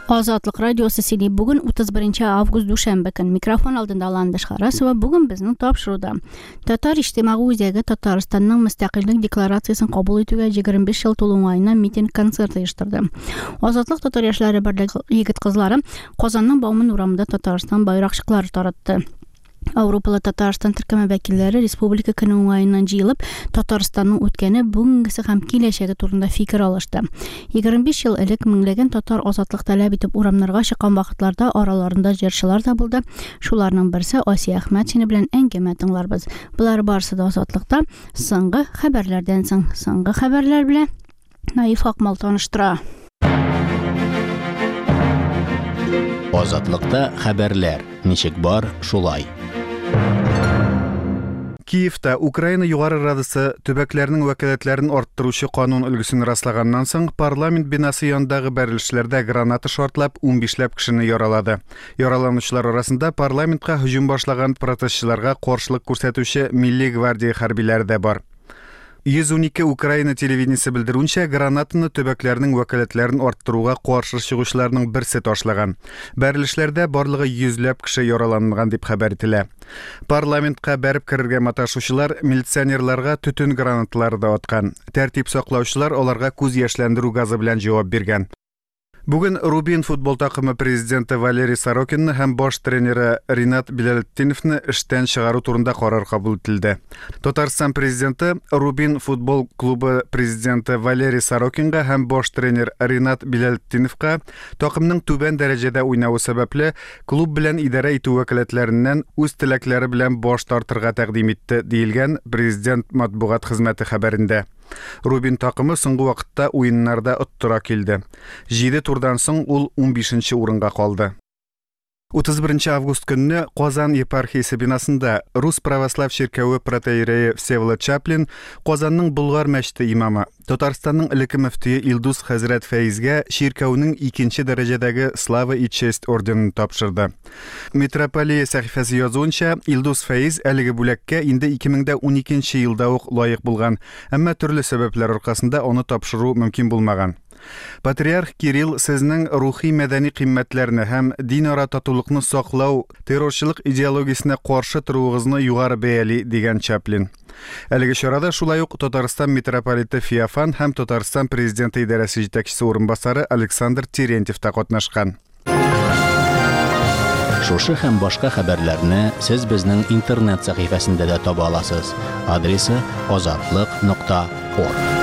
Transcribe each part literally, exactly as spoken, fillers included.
Ozodlik radiosi sili bugun o'ttiz birinchi avgust dushanba kun mikrofon oldida Landish Xarasova. Bugun bizning topshiruvda Tatar ijtimoiy o'ziga Tataristonning mustaqillik deklaratsiyasini qabul etishga yigirma besh yil to'lg'anida miting konserti uyushtirdi. Ozodlik Tatar yoshlari birligi yigit-qizlari Qozonning Bog'min uramida Tatariston bayroqchiklari taratdi. Avropalı Tatariston tirkama vakillari Respublika kuni o'yinidan jiyilib, Tataristonning o'tgani, bugungisi ham kelajagi turida fikr olishdi. yigirma besh yil ilk minglagan tatar ozodlik talab etib uramlarga chiqqan vaqtlarda oralarında jarchilar topildi. Shularning birisi Osiya Ahmadchini bilan angama tinglarmiz. Bular barsida ozodlikda so'nggi xabarlardan so'ng so'nggi xabarlar bilan Naif Oqmal tanishtira. Ozodlikda xabarlar nechik bor shulay. Kiyevda Ukraina Yuqori Radasi төбәкләрнең вәкаләтләрен арттыручы канун өлгесен раслаганнан соң парламент бинасы янындагы бәрелешләрдә граната шартлап ун бишләп кешене яралады. Яраланучылар арасында парламентка һөҗүм башлаган протестчыларга каршылык күрсәтүче Милли гвардия хәрбиләре дә бар. йөз ун ике Украина телевидениесе белдерүенчә, гранатаны төбәкләрнең вәкаләтләрен арттыруга каршы чыгучыларның берсе ташлаган. Бәрелешләрдә барлыгы йөзләп кеше яраланган дип хәбәр ителә. Парламентка бәреп керергә маташучылар милиционерларга төтен гранаталары да аткан. Тәртип саклаучылар аларга күз яшьләндерү газы белән җавап биргән. Бүген Рубин футбол такымы президенты Валерий Сорокинны һәм баш тренеры Ринат Билалетдиновны эштән чыгару турында карар кабул ителде. Татарстан президенты Рубин футбол клубы президенты Валерий Сорокинга һәм баш тренер Ринат Билалетдиновка такымның түбән дәрәҗәдә уйнавы сәбәпле клуб белән идарә итү вәкаләтләреннән үз теләкләре белән баш тартырга тәкъдим итте, диелгән президент матбугат хезмәте хәбәрендә. Рубин такымы соңгы вакытта уеннарда оттыра килде. җиде турдан соң ул ун бишенче урынга калды. o'ttiz birinchi avgust көнне Казан епархиясе бинасында Рус православ чиркәве протоиереи Всеволод Чаплин, Казанның Болгар мәчете имамы, Татарстанның элекке мөфтие Илдус хәзрәт Фәизгә чиркәүнең икенче дәрәҗәдәге Слава и честь орденын тапшырды. Метрополия сәхифәсе язуынча, Илдус Фәиз әлеге бүләккә инде ике мең ун икенче елда ук лаек булган, әмма төрле сәбәпләр аркасында аны тапшыру мөмкин булмаган. Патриарх Кирилл сезнең рухи мәдәни кыйммәтләрне һәм дин-ара татулыкны саклау, террорчылык идеологиясенә каршы торуыгызны югары бәяли, дигән Чаплин. Әлеге чарада шулай ук Татарстан митрополиты Феофан һәм Татарстан президенты идарәсе җитәкчесе урынбасары Александр Терентьев та катнашкан. Шушы һәм башка хәбәрләрне сез безнең интернет сәхифәсендә дә таба аласыз. Адресы ozodlik nokta org.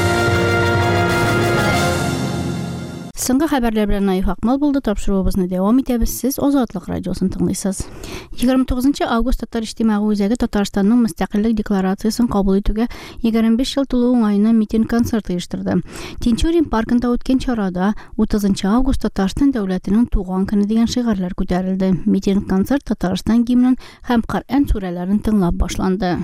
Соңгы хәбәрләр белән Наиф Акмал булды. Тапшыруыбызны дәвам итәбез. Сез Озатлык радиосын тыңлыйсыз. егерме тугызынчы август Татар ijтимагый үзәге Татарстанның мустақиллик декларациясын кабул итүгә егерме биш ел тулу уңаена митинг концерты оештырды. Тинчурин паркында үткән чарада утызынчы август Татарстан дәүләтенең туган көне дигән шигырьләр күтәрелде. Митинг концерт Татарстан гимнын һәм Коръән сүрәләрен тыңлап башланды.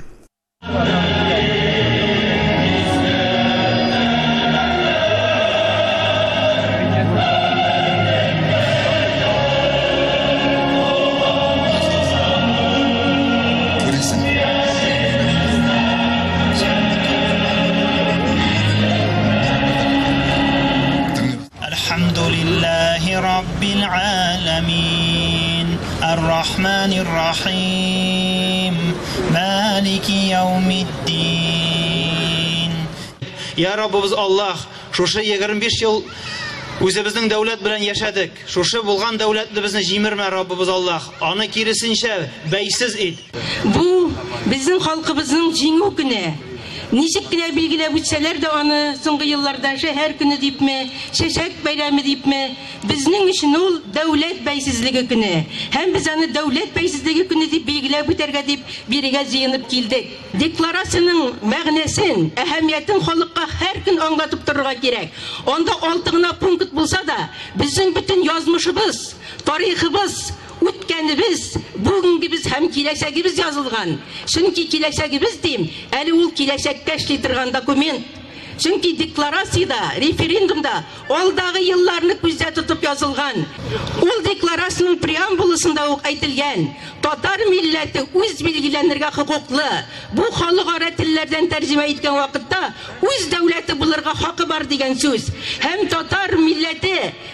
رب العالمين الرحمن الرحيم مالك يوم الدين. يا Раббыбыз Аллах, шушы егерме биш ел үзебезнең дәүләт белән яшәдек. Шушы булган дәүләтне безне җимермә, Раббыбыз Аллах. Аны киресенчә бәйсез ит. Бу безнең халкыбызның җиңү көне. Ничек кенә билгеләп үтсәләр дә аны соңгы елларда шәһәр көне дипме, чәчәк бәйрәме дипме, безнең өчен ул дәүләт бәйсезлеге көне. Һәм без аны дәүләт бәйсезлеге көне дип билгеләп үтәргә дип бирегә җыенып килдек. Декларацияның мәгънәсен, әһәмиятен халыкка һәр көн аңлатып торырга кирәк. Анда алты гына пункт булса да, безнең бөтен язмышыбыз, тарихыбыз, үткәнебез, бүгенгебез һәм киләчәгебез язылган. Чөнки киләчәгебез дим, әле ул киләчәккә эшли торган документ. Чөнки декларацияда, референдумда алдагы елларны күздә тотып язылган. Ул декларацияның преамбуласында ук әйтелгән, татар милләте үз билгеләнергә хокуклы. Бу халыкара телләрдән тәрҗемә иткән вакытта үз дәүләте булырга хакы бар дигән сүз. Һәм татар милләте бәйсез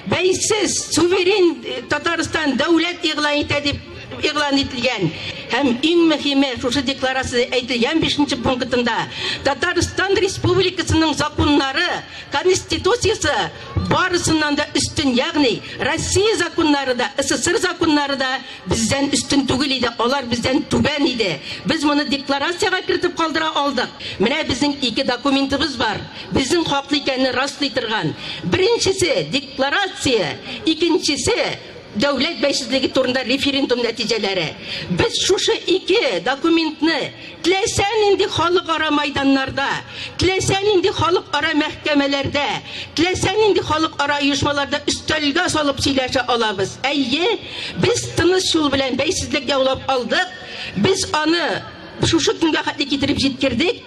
Чексіз суверен Татарстан дәулет иғлан етеді иғлан етілген. Һәм иң мөһиме шушы декларацияда әйтелгән бишенче пунктында Татарстан Республикасының законнары, конституциясы барысыннан да үстін, ягъни Россия законнары да, СССР законнары да бізден үстін түгел иде, алар бізден түбән иде. Біз моны декларацияга кертеп калдыра алдык. Менә безнең ике документыбыз бар. Безнең хаклы икәнне раслый торган. Беренчесе декларация, икенчесе дәүләт бәйсезлеге турында референдум нәтиҗәләре. Без шушы ике документны теләсән инде халыкара майданнарда, теләсән инде халыкара мәхкәмәләрдә, теләсән инде халыкара оешмаларда өстәлгә салып сөйләшә алабыз. Әйе, без тыныч юл белән бәйсезлек яулап алдык. Без аны шушы көнгә хәтле китереп җиткердек.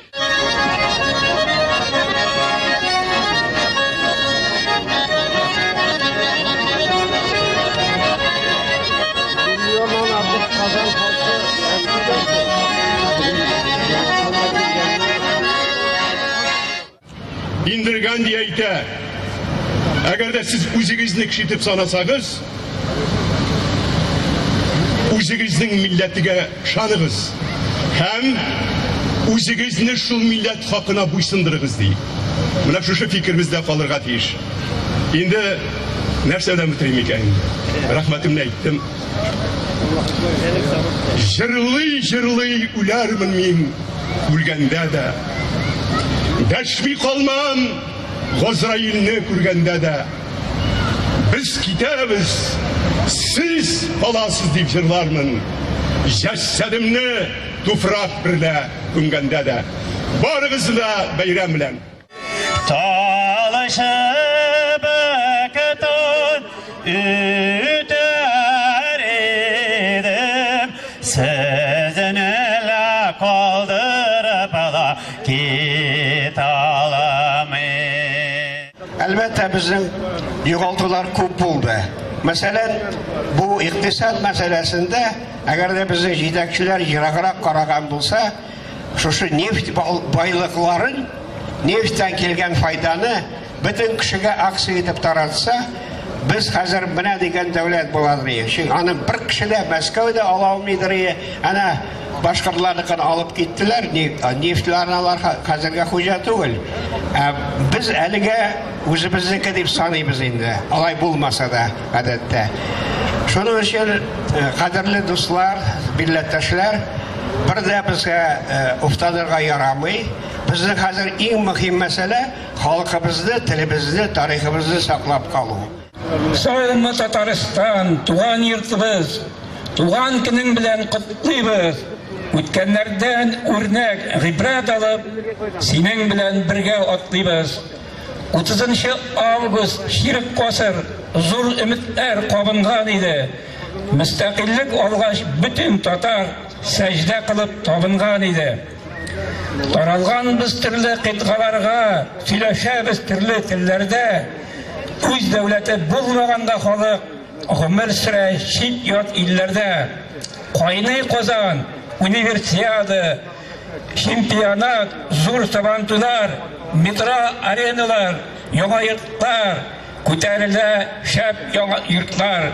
Индирган дия әйтә. Әгәр дә сез үзегезне кишитеп санасагыз, үзегезнең милләтегә шаныгыз һәм үзегезне шул милләт хакына буйсындырыгыз ди. Менә шушы фикербездә калырга тиеш. Инде нәрсәдән битерим икән? Рәхмәтемне әйттем. Җырлый, җырлый үләрмен мин үлгәндә дә. Дәшми калмам Газраилне күргәндә дә. Без китәбез, сез каласыз дип җырлармын. Җәсәдемне туфрак берлә күмгәндә дә. Барыгызны да бәйрәм белән. Талашып көтүн үтәр идем, сезне лә калдырып ала Әлбәттә безнең югалтулар күп булды. Мәсәлән, бу икътисад мәсьәләсендә, әгәр дә безнең җитәкчеләр ераграк караган булса, шушы нефть байлыкларын, нефттән килгән файданы бөтен кешегә акция итеп таратса, без хәзер менә дигән дәүләт булады. Чөнки аны бер кеше дә Мәскәүдә ала алмыйдыр. Ана башкаларны алып киттеләр, нефтләрне алар хәзергә хуҗа түгел. Без әлегә үзебезнеке дип саныйбыз инде. Алай булмаса да гадәттә. Шуның өчен кадерле дуслар, милләттәшләр, бер дә безгә уфтанырга ярамый. Безнең хәзер иң мөһим мәсьәлә халкыбызны, телебезне, тарихыбызны саклап калу. Саулы Татарстан, туган йортыбыз, туган көнең белән котлыйбыз. Үткәннәрдән үрнәк, гыйбрәт алып, синең белән бергә атлыйбыз. утызынчы август ширек касыр зур өметләр кабынган иде. Мөстәкыйльлек алгач бөтен татар сәҗдә кылып табынган иде. Таралган без төрле кыйтгаларга, сөйләшәбез төрле телләрдә. Үз дәүләте булмаганда халык гомер сөрә чит ят илләрдә. Кайный Казан, универсиада, чемпионат, зур сабантулар, метро ареналар, яңа йортлар, күтәрелә шәп яңа йортлар.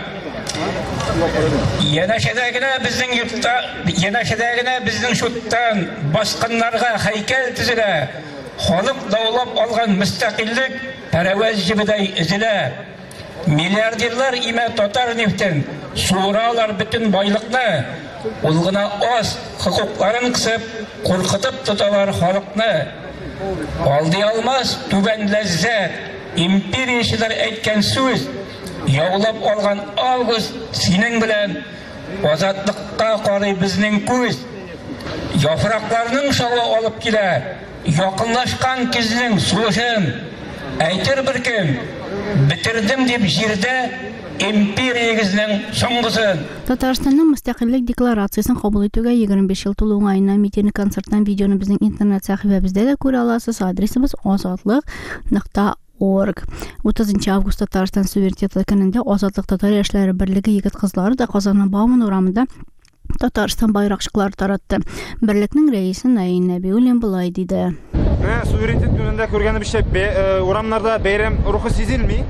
Янәшәдә генә безнең йортта, янәшәдә генә безнең шуттан баскыннарга һәйкәл төзелә. Халык даулап алган мөстәкыйльлек пәрәвәз җибедәй изелә. Миллиардерлар имә татар нефтен суыралар бөтен байлыкны. Ул гына аз хокукларын кысып, куркытып тоталар халыкны. Алды алмас түбән ләззәт, империячеләр әйткән сүз, яулап алган август синең белән азатлыкка карый безнең күз. Яфракларның шавы алып килә, якынлашкан кизнең сулышын. Әйтер бер кем, битердем дип җирдә империягезнең соңгысын. Татарстанның мөстәкыйльлек декларациясын кабул итүгә егерме биш ел тулу уңаена митинг концерттан видеоны безнең интернет сәхифәбездә дә күрә аласыз. Адресыбыз азатлык нокта орг. утызынчы август Татарстан суверенитеты көнендә Азатлык татар яшьләре берлеге егет-кызлары да Казан Бауман урамында Татарстан байракчыклары таратты. Берлекнең рәисе Наин Нәбиуллин булай диде. Суверенитет көнендә күргәнебезчә урамнарда бәйрәм рухы сизелми.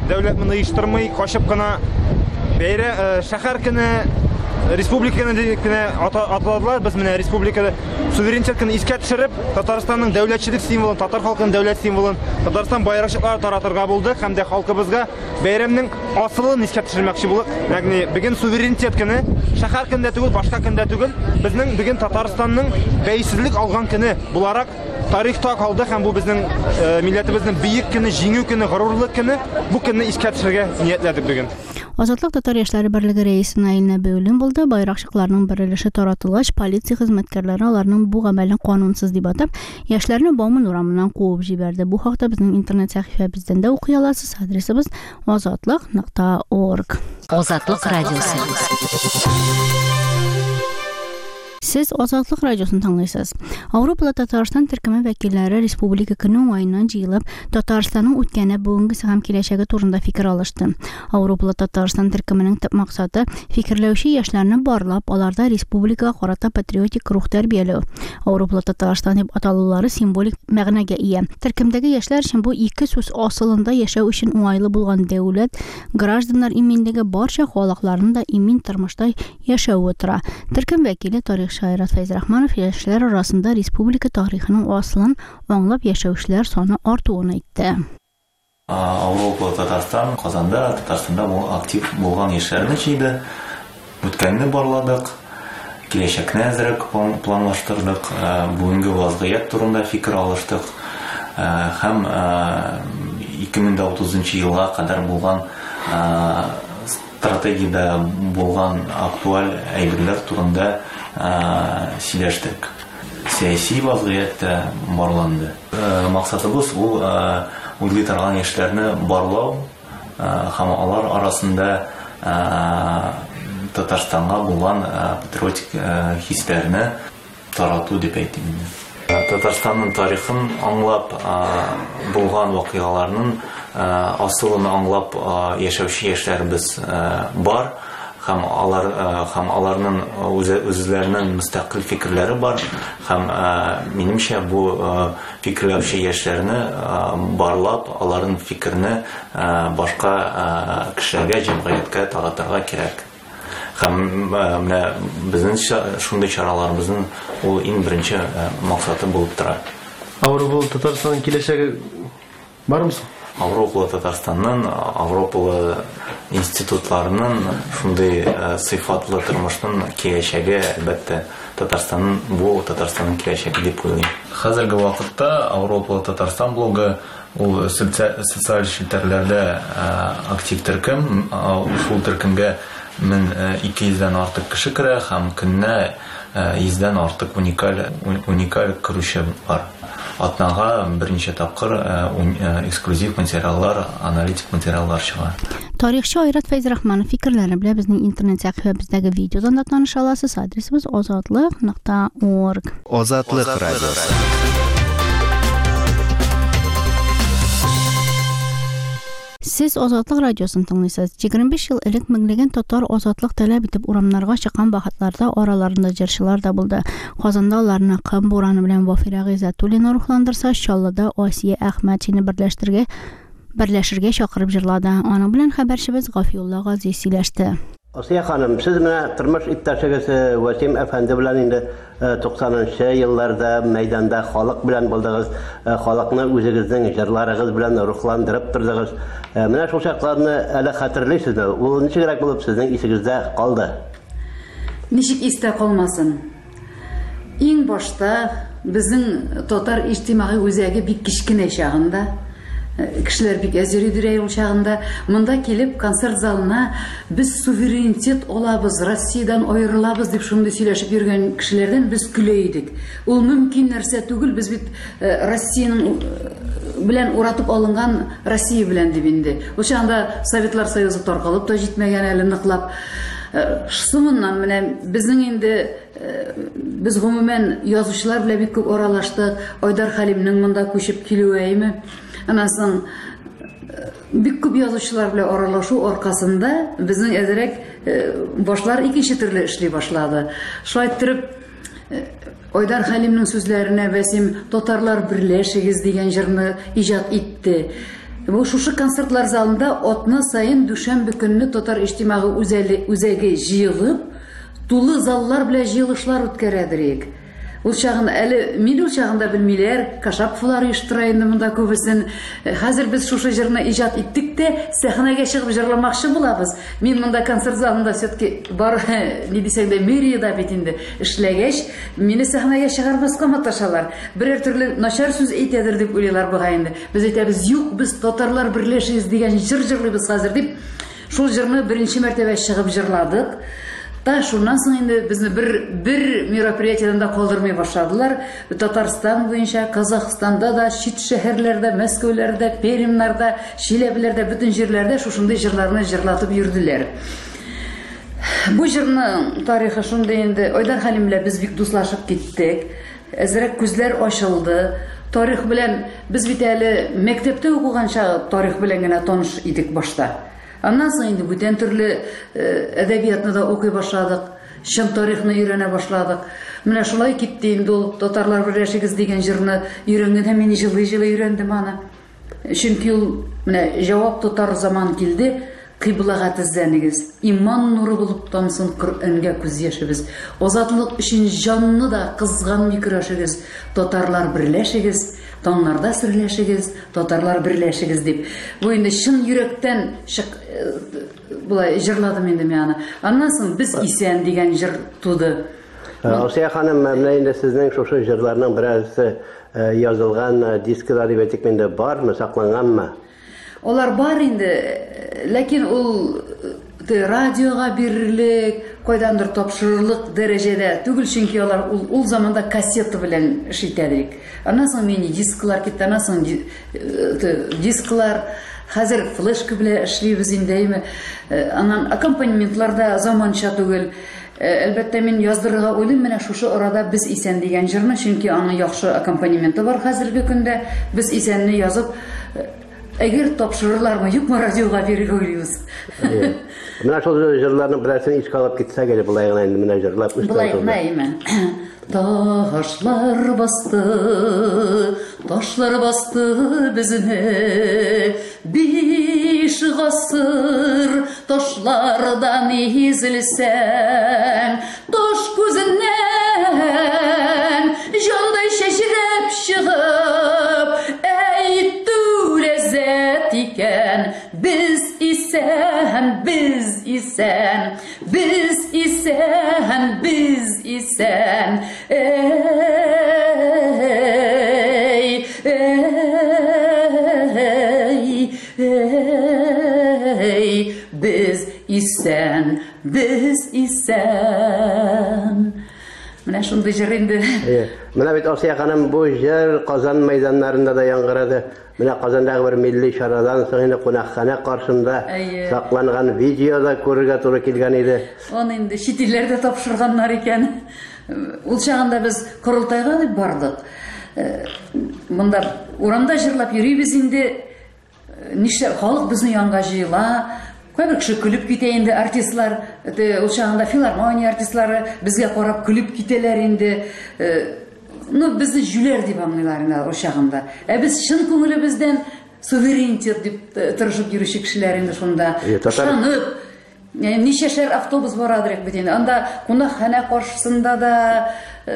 дәүләт моны оештырмый, качып кына бәйрәм шәһәр көне республиканы көне атладылар. Без менә республикада суверенитетны искә төшереп, Татарстанның дәүләтчелек символын, татар халкының дәүләт символын, Татарстан байракчыклары таратырга булды һәм дә халкыбызга бәйрәмнең асылын искә төшермәкче булып, ягъни бүген суверенитет көне шәһәр көндә түгел, башка көндә түгел, безнең бүген Татарстанның бәйсезлек алган көне буларак тарихта калды һәм бу безнең милләтебезнең бийек көне, җиңү көне, горурлык көне, бу көнне искә төшерергә ниятләдек бүген. Азатлык татар яшьләре берлеге рәисе Наилне Бәүлин булды. Байракчыкларның берилеше таратылгач, полиция хезмәткәрләре аларның бу гамәлен канунсыз дип атап, яшьләрне Бауман урамыннан куып җибәрде. Бу хакта безнең интернет сәхифәбездән дә укый аласыз. Адресыбыз азатлык нокта орг. Азатлык радиосы. Сез Азатлык радиосын тыңлыйсыз. Авропада Татарстан төркеме вәкилләре республика көне уңаеннан җыелып, Татарстанның үткәне, бүгенге һәм киләчәге турында фикер алышты. Авропада Татарстан төркеменең төп максаты фикерләүче яшьләрне барлап, аларда республикага карата патриотик рух тәрбияләү. Авропада Татарстан дип аталулары символик мәгънәгә ия. Төркемдәге яшьләр өчен бу ике сүз асылында яшәү өчен уңайлы булган дәүләт, гражданнар иминлеге барча халыкларның да имин тормышта яшәүе тора. Төркем вәкиле тарих Шайрат Фәйзрахманов яшьләр арасында республика тарихының асылын аңлап яшәүчеләр саны артуын әйтте. Авропа Татарстан Казанда, Татарстанда актив булган яшьләрне җыйды. Үткәнне барладык, киләчәкне әзрәк планлаштырдык, бүгенге вазгыять турында фикер алыштык һәм ике мең утызынчы елга кадәр булган стратегиядә булган актуаль әйберләр турында сөйләштек. Сәяси вазгыятьтә барланды. Максатыбыз ул уйлый торган яшьләрне барлау һәм алар арасында Татарстанга булган патриотик хисләрне тарату дип әйтим. Татарстанның тарихын аңлап булган вакыйгаларның асылын аңлап яшәүче яшьләребез бар. Һәм алар һәм аларның үзләренең мөстәкыйль фикерләре бар. Һәм минемчә бу фикерләүче яшьләрне барлап, аларның фикерне башка кешеләргә, җәмгыятькә таратырга кирәк. Һәм менә безнең шундый чараларыбызның ул иң беренче максаты булып тора. Авропа Татарстанның киләчәге бармы? Авропа Татарстанның, Авропа институтларының шундый сыйфатлы тормышның киләчәге, әлбәттә, Татарстанның бу Татарстанның киләчәге дип уйлыйм. Хәзерге вакытта Авропа Татарстан блогы ул социаль челтәрләрдә актив төркем, шул төркемгә мең ике йөздән артык кеше керә һәм көнне йөздән артык уникаль уникаль керүче бар. Атнага берничә тапкыр эксклюзив материаллар, аналитик материаллар чыга. Тарихчы Айрат Фәйзрахманов фикерләре белән безнең интернет сәхифәбездәге видеодан да таныша аласыз. Адресыбыз азатлык нокта орг. Азатлык радиосы. Сез Азатлык радиосын тыңлыйсыз. егерме биш ел элек меңләгән татар азатлык таләп итеп урамнарга чыккан бахатларда араларында җырчылар да булды. Казанда аларны Кым бураны белән Вафира Гыйззәтуллина рухландырса, Чаллыда Асия Әхмәтшине берләштергә берләшергә чакырып җырлады. Аның белән хәбәрчебез Гафиулла Гази сөйләште. Асия ханым, сез менә тормыш иптәшегез Васим әфәнде белән инде туксанынчы елларда мәйданда халык белән булдыгыз, халыкны үзегезнең җырларыгыз белән рухландырып тордыгыз. Менә шул чакларны әле хәтерлисезме? Ул ничегрәк булып сезнең исегездә калды? Ничек истә калмасын? Иң башта безнең татар иҗтимагый үзәге бик кичкенә чагында, кешеләр бик әз йөридер ул чагында, монда килеп концерт залына без суверенитет алабыз, Россиядән аерылабыз дип шундый сөйләшеп йөргән кешеләрдән без көлә идек. Ул мөмкин нәрсә түгел, без бит Россиянең белән уратып алынган Россия белән дип инде. Ул чагында Советлар Союзы таркалып та җитмәгән әле ныклап. Шуннан менә безнең инде без гомумән язучылар белән бик күп аралаштык. Айдар Хәлимнең монда күчеп килүеме? Аннан соң бик күп язучылар белән аралашу аркасында безнең әзрәк башлар икенче төрле эшли башлады. Шулай итеп Айдар Хәлимнең сүзләренә Васим татарлар берләшегез дигән җырны иҗат итте. Бу шушы концертлар залында отна сайын дүшәмбе көнне татар иҗтимагый үзәге җыелып, тулы заллар белән җыелышлар үткәрәдерик. Ул чагын әле мин ул чагында белмиләр, Кашаповлар оештыра инде монда күбесен. Хәзер без шушы җырны иҗат иттек тә, сәхнәгә чыгып җырламакчы булабыз. Мин монда концерт залында все-таки бар, ни дисәң дә, мэриядә бит инде эшләгәч, мине сәхнәгә чыгармаска маташалар. Берәр төрле начар сүз әйтәдер дип уйлыйлар буга инде. Без әйтәбез, юк, без татарлар берләшәбез дигән җыр җырлыйбыз хәзер дип. Шул җырны беренче мәртәбә чыгып җырладык. Та шуннан соң инде безне бер бер мероприятиедән да калдырмый башладылар. Татарстан буенча, Казахстанда да, чит шәһәрләрдә, Мәскәүләрдә, Пермьнарда, Чиләбеләрдә, бөтен җирләрдә шушындай җырларны җырлатып йөрделәр. Бу җырның тарихы шундый инде. Айдар Хәлим белән без бик дуслашып киттек. Әзрәк күзләр ачылды. Тарих белән без бит әле мәктәптә укыганча тарих белән генә таныш идек башта. Аннан соң инде бүтән төрле әдәбиятны да укый башладык, чын тарихны өйрәнә башладык. Менә шулай китте инде ул татарлар берләшегез дигән җырны өйрәнгән һәм мин җырлый-җырлый өйрәндем аны. Чөнки ул менә җавап тотар заман килде, кыйблага тезләнегез, иман нуры булып тамсын Коръәнгә күз яшебез. Азатлык өчен җанны да кызганмый көрәшегез, татарлар берләшегез. Таңнарда серләшегез, татарлар берләшегез дип. Бу инде чын йөрәктән булай җырладым инде мен аны. Аннан соң без исән дигән җыр туды. Алсия ханым, менә инде сезнең шушы җырларның берәрсе язылган дисклар дип инде бармы, сакланганмы? Олар бар инде, ләкин ул радиога бирелек, кайдандыр тапшырырлык дәрәҗәдә түгел, чөнки алар ул, ул заманда кассета белән эш итәдек. Аннан соң мини дисклар китте, аннан соң дисклар, хәзер флешка белән эшлибез инде. Аннан аккомпанементларда заманча түгел. Әлбәттә мин яздырырга уйлыйм, менә шушы арада без исән дигән җырны, чөнки аның яхшы аккомпанементы бар хәзерге көндә. Без исәнне язып, әгәр тапшырырлармы, юкмы радиога бирергә уйлыйбыз. Менә шул җырларның берәрсен ишкә алып китсәк әле, булай гына инде менә җырлап үстек. Булай гына. Ташлар басты, ташлар басты безне, биш гасыр ташлардан изелсәң, таш күзеннән җандай шәҗрәп чыгып, әйтү ләззәт икән, без исән, без исән, без исән, biz isen, ey, ey, ey, biz isen, biz isen. Менә шундый җыр инде. Менә бит Асия ханым, бу җыр Казан мәйданнарында да яңгырады. Менә Казандагы бер милли чарадан соң инде кунакхана каршында сакланган видеода күрергә туры килгән иде. Аны инде чит илләрдә тапшырганнар икән. Ул чагында без корылтайга дип бардык. Монда урамда җырлап йөрибез инде. Нишләп халык безнең янга җыела? Кайбер кеше көлеп китә инде, артистлар, ул чагында филармония артистлары безгә карап көлеп китәләр инде. Ну, безне жүләр дип аңлыйлар инде ул чагында. Ә без чын күңелебездән суверенитет дип тырышып йөрүче кешеләр инде шунда. Ышанып, ничәшәр автобус барадыр бит инде. Анда кунакхана каршысында да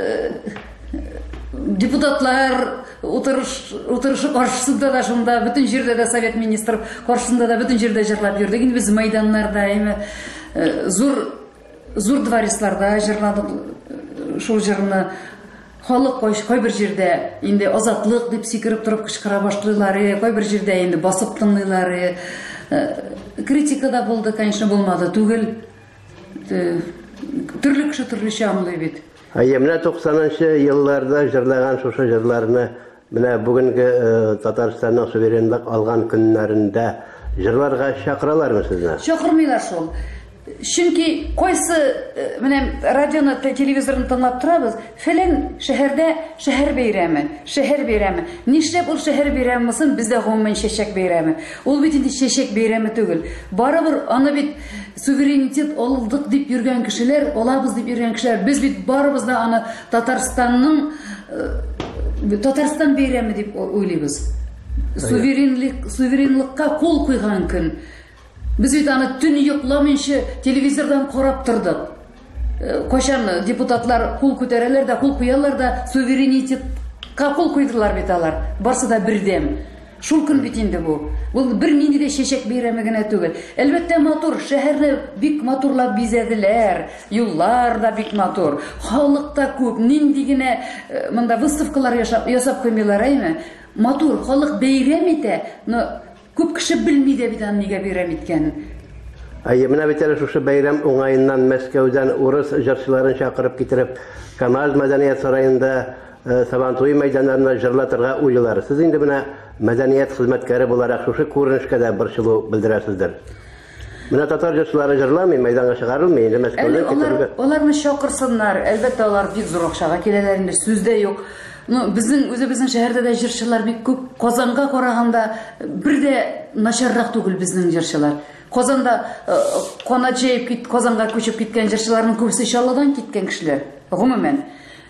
депутатлар утырыш утырышы каршысында да шунда, бөтен җирдә дә совет министры каршысында да бөтен җирдә җырлап йөрдек. Инде без мәйданнарда, зур зур дворецларда җырладык шул җырны. Халык кайбер җирдә инде азатлык дип сикереп торып кычкыра башлыйлар, кайбер җирдә инде басып тыңлыйлар. Критика да булды, конечно, булмады түгел. Төрле кеше төрлечә аңлый бит. Әйе, менә туксанынчы елларда җырлаган шушы җырларны менә бүгенге Татарстанның суверенлык алган көннәрендә җырларга чакыралармы сезне? Чакырмыйлар шул. Чөнки кайсы менә радионы, телевизорны тыңлап торабыз, фәлән шәһәрдә шәһәр бәйрәме, шәһәр бәйрәме. Нишләп ул шәһәр бәйрәмесын бездә гомумән чәчәк бәйрәме? Ул бит инде чәчәк бәйрәме түгел. Барыбер аны бит суверенитет алдык дип йөргән кешеләр, алабыз дип йөргән кешеләр, без бит барыбыз да аны Татарстанның Татарстан бәйрәме дип уйлыйбыз. суверенлік суверенлікқа қол қойған күн. Біз бит аны түн йокламыйча телевизордан қарап тұрдық. Қошан депутатлар қол көтерелер да, қол қоялар да, суверенитетқа қол қойдылар бит алар. Барсы да бірдем. Шул күн бит инде бу. Бул бер нинди дә шешек бәйрәме генә түгел. Әлбәттә матур, шәһәрне бик матурлап бизәделәр, юллар да бик матур, халык та күп, нинди генә монда выставкалар ясап ясап куймыйлар, әйме? Матур, халык бәйрәм итә, но күп кеше белми дә бит аны нигә бәйрәм иткәнен. Әйе, менә бит әле шушы бәйрәм уңайыннан Мәскәүдән урыс җырчыларын чакырып китереп, КамАЗ мәдәният сараенда Сабантуй мәйданнарына җырлатырга уйлыйлар. Сез инде менә мәдәният хезмәткәре буларак шушы күренешкә дә борчылу белдерәсездер. Менә татар җырчылары җырламый, мәйданга чыгарылмый, инде Мәскәүдә китерергә. Аларны чакырсыннар, әлбәттә алар бик зур акчага киләләр инде, сүздә юк. Ну, безнең үзебезнең шәһәрдә дә җырчылар бик күп. Казанга караганда бер дә начаррак түгел безнең җырчылар. Казанда канат җәеп кит, Казанга күчеп киткән җырчыларның күбесе Чаллыдан киткән кешеләр. Гомумән.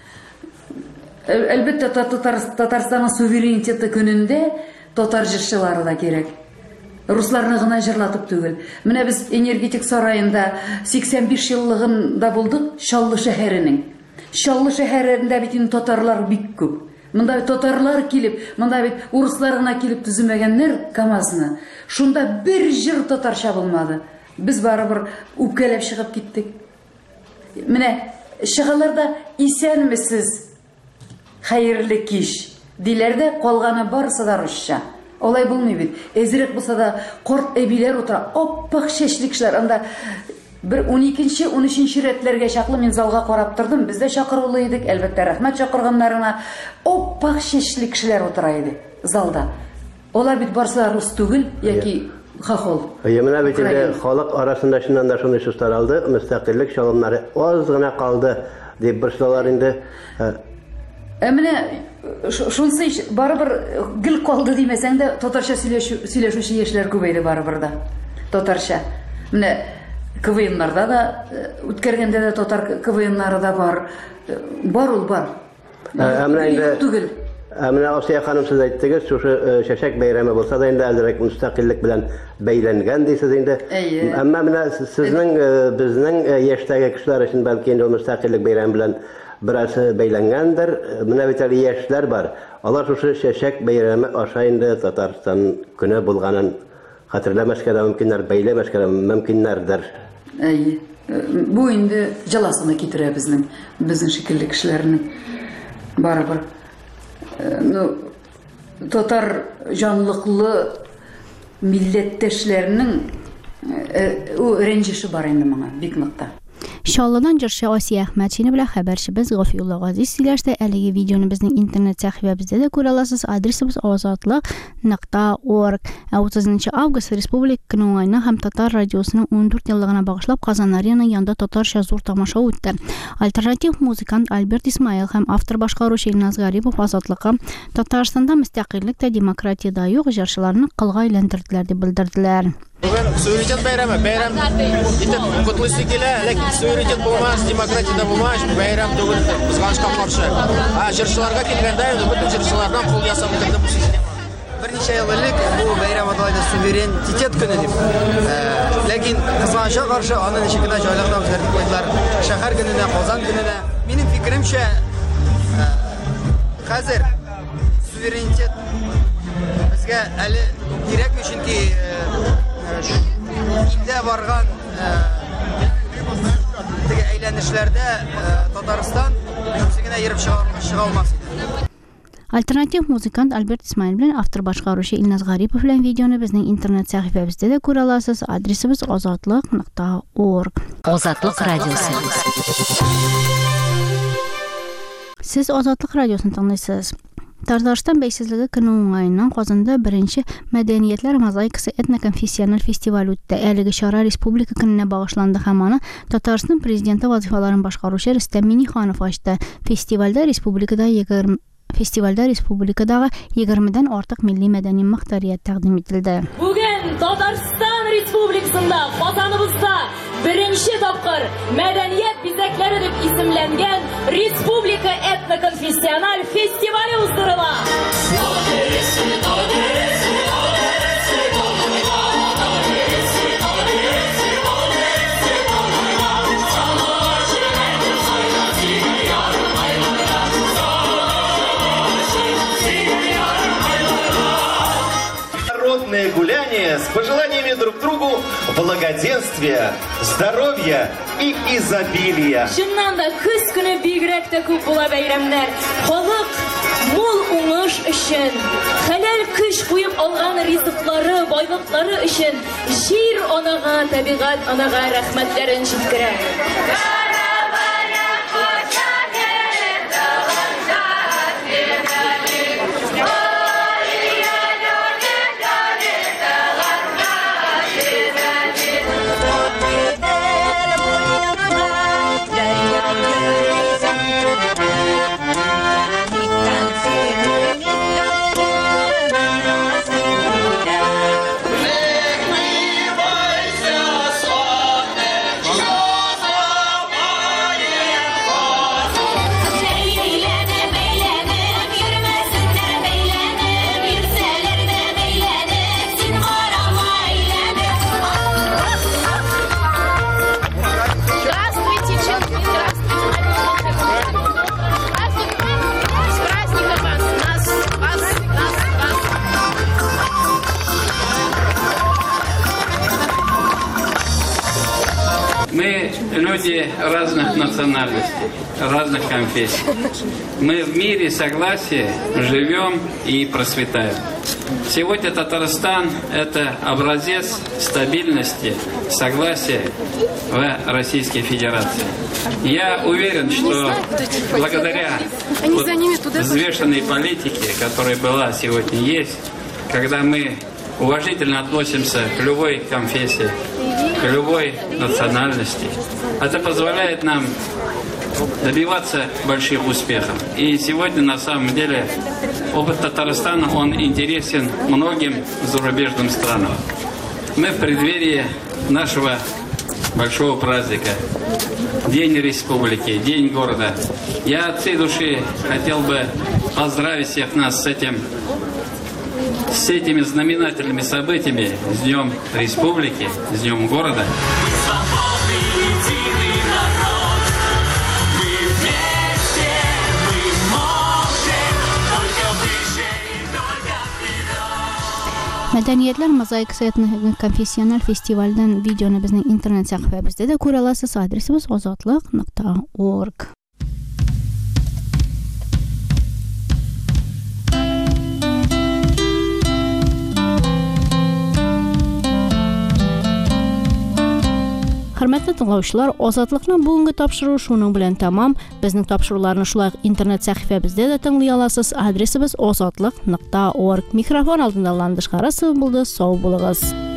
Әлбәттә Татарстанның суверенитеты көнендә татар җырчылары да кирәк. Русларны гына җырлатып түгел. Менә без энергетик сараенда сиксән биш еллыгында булдык, Чаллы шәһәренең. Чаллы шәһәрендә бит татарлар бик күп. Монда татарлар килеп, монда бит урыслар гына килеп төземәгәннәр КамАЗны. Шунда бер җыр татарча булмады. Без барыбер үпкәләп чыгып киттек. Менә шәһәрләрдә исәнмесез? Хәерле кич. Диләрдә калганы барысы да русча. Олай булмый бит. Әзрәк булса да корт әбиләр утыра. Оппак чәчле кешеләр. Анда бер уникенче унөченче рәтләргә чаклы мин залга карап тордым. Без дә чакырылы идек. Әлбәттә рәхмәт чакырганнарына. Оппак чәчле кешеләр утыра иде залда. Олар бит барсы рус түгел яки хахол. Менә бит инде халык арасында шуннан да шуны сүз таралды. Мөстәкыйльлек чалымнары аз гына калды дип борчылалар инде. Менә шунсы барыбер гел калды димәсәң дә татарча сөйләшүче яшьләр күбәйде барыбер да. Татарча. Менә КВНнарда да үткәргәндә дә татар КВНнары да бар. Бар ул бар. Менә инде түгел. Менә Асия ханым сез әйттегез, шушы чәчәк бәйрәме булса да инде әлбәттә мөстәкыйльлек белән бәйләнгән дисез инде. Әмма менә сезнең безнең яшьтәге кешеләр өчен бәлки инде мөстәкыйльлек бәйрәме белән бераз бәйләнгәндер. Менә бит әле яшьләр бар. Алар шушы чәчәк бәйрәме аша инде Татарстан көне булганын хәтерләмәскә дә мөмкиннәр, бәйләмәскә дә мөмкиннәрдер. Әйе. Бу инде җаласына китерә безнең безнең шикелле кешеләрнең барыбер. Ну, татар җанлыклы милләттәшләрнең рәнҗеше бар инде моңа бик нык. Чаллыдан җырчы Асия Әхмәтшина белән хәбәрчебез Гафиулла Газиз сөйләште. Әлеге видеоны безнең интернет сәхифәбездә дә күрә аласыз. Адресыбыз азатлык нокта орг. утызынчы август республика көне уңайына һәм татар радиосының ундүрт еллыгына багышлап Казан-Арена янында татарча зур тамаша үтте. Альтернатив музыкант Альберт Исмаил һәм автор башкаручы Илназ Гарипов азатлыкка Татарстанда мөстәкыйльлек та демократия да юк, җырчыларны кылга әйләндерделәр дип белдерделәр. Бүгін суверенитет бәйрәме, бәйрәм итеп көтлесе килә, ләкин суверенитет булмаш, демократия да булмаш, бәйрәм түгел, кызганычка каршы. А җырчыларга килгәндә, бөтен җырчылардан кул ясап итеп бу система. Берничә ел элек бу бәйрәм аталды суверенитет көне дип. Ләкин кызганычка каршы аны ничек кенә җайлыгына үзгәртеп куйдылар. Шәһәр көненә, Казан көненә. Минем фикеремчә, хәзер суверенитет безгә әле кирәкми, чөнки илдә барган теге әйләнешләрдә Татарстан үсегенә йөреп чыга алмас иде. Альтернатив музыкант Альберт Исмаил белән автор башкаручы Илназ Гарипов белән видеоны безнең интернет сәхифәбездә дә күрә аласыз. Адресыбыз азатлык нокта орг. Азатлык радиосы. Сез Азатлык радиосын тыңлыйсыз. Татарстан бәйсезлеге көне уңайыннан Казанда беренче мәдәниятләр мозаикасы этноконфессиональ фестиваль үтте. Әлеге чара республика көненә багышланды һәм аны Татарстан президенты вазифаларын башкаручы Рөстәм Миңнеханов ачты. Фестивальдә республикада егерме Фестивальдә республикадагы егермедән артык милли мәдәни мохтарият тәкъдим ителде. Бүген Бүген Татарстан Республикасында Казаныбызда беренче тапкыр мәдәният бизәкләре дип исемләнгән Республика этноконфессиональ фестивале уздырыла. Народное гуляние с пожеланиями друг другу благоденствия, здоровья и изобилия. Шуннан да көз көне бигрәк тә күп була бәйрәмнәр. Халык мул уңыш өчен, хәләл көч куеп алган ризыклары, байлыклары өчен җир анага, табигать анага рәхмәтләрен җиткерә. Мы люди разных национальностей, разных конфессий. Мы в мире согласия живем и процветаем. Сегодня Татарстан – это образец стабильности, согласия в Российской Федерации. Я уверен, что благодаря вот взвешенной политике, которая была сегодня есть, когда мы уважительно относимся к любой конфессии, к любой национальности, это позволяет нам добиваться больших успехов. И сегодня на самом деле опыт Татарстана, он интересен многим зарубежным странам. Мы в преддверии нашего большого праздника, День Республики, День города. Я от всей души хотел бы поздравить всех нас с этим, с этими знаменательными событиями, с Днем Республики, с Днем города. Мәдәниятler мозаикасы этноконфессиональ фестивальдән видеоны безнең интернет сәхифәбездә дә күрә аласыз. Адресыбыз озатлык нокта орг. Хөрмәтле тыңлаучылар, Азатлыкның бүгенге тапшыруы шуның белән тәмам. Безнең тапшыруларны шулай интернет сәхифәбездә дә тыңлый аласыз. Адресыбыз озатлык нокта орг. Микрофон алдында Ландыш Харасов булды. Сау булыгыз.